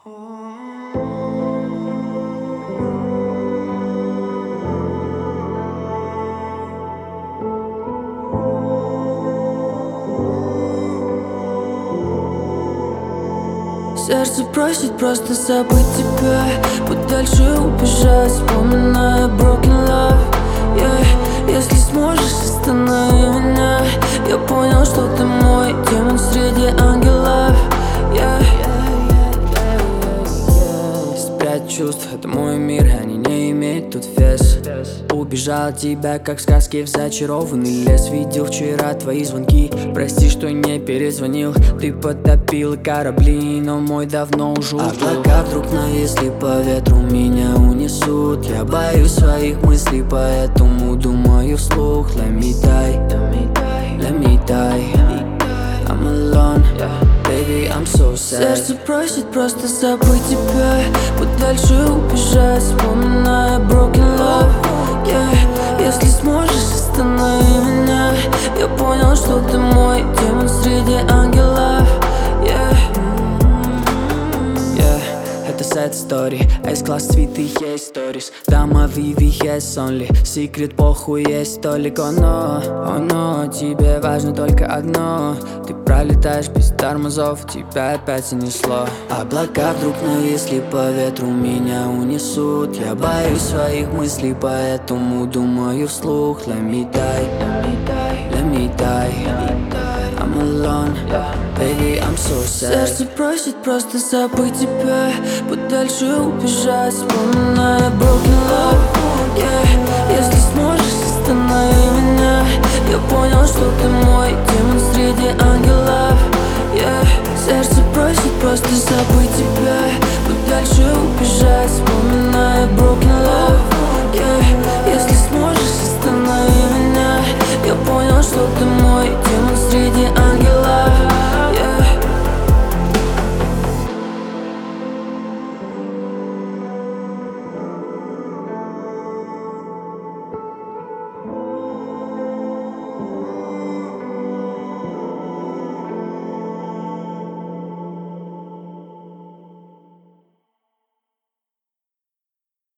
Сердце просит просто забыть тебя, подальше убежать, вспоминая broken love, yeah. Если сможешь, останови меня. Я понял, что ты мой демон среди ангелов, yeah. Спрячь чувств, это мой мир, они не имеют тут вес. Убежал от тебя, как в сказке в зачарованный лес. Видел вчера твои звонки, прости, что не перезвонил. Ты потопила корабли, но мой давно уже уплыл. Облака вдруг нависли, по ветру меня унесут. Я боюсь своих мыслей, поэтому думаю вслух. Let me die, let me die, I'm alone, baby, I'm so sad. Сердце просит просто забыть тебя, подальше убежать, вспоминая broken love, yeah. Если сможешь, останови меня. Я понял, что ты мой демон среди ангелов, yeah. Это sad story, S-класс цветы есть stories. Дама Vivi has only, секрет похуй есть только оно. Oh no, тебе важно только одно. Ты пролетаешь без тормозов, тебя опять занесло. Облака вдруг нависли, по ветру меня унесут. Я боюсь своих мыслей, поэтому думаю вслух. Let me die, let me die, I'm alone, baby, I'm so sad. Сердце просит просто забыть тебя, подальше убежать, вспоминая broken love, yeah. Если сможешь, останови меня. Я понял, что ты мой демон среди ангелов, yeah. Сердце просит просто забыть тебя, подальше убежать, вспоминая broken love, yeah. Если сможешь, останови меня. Я понял, что ты мой демон среди ангелов.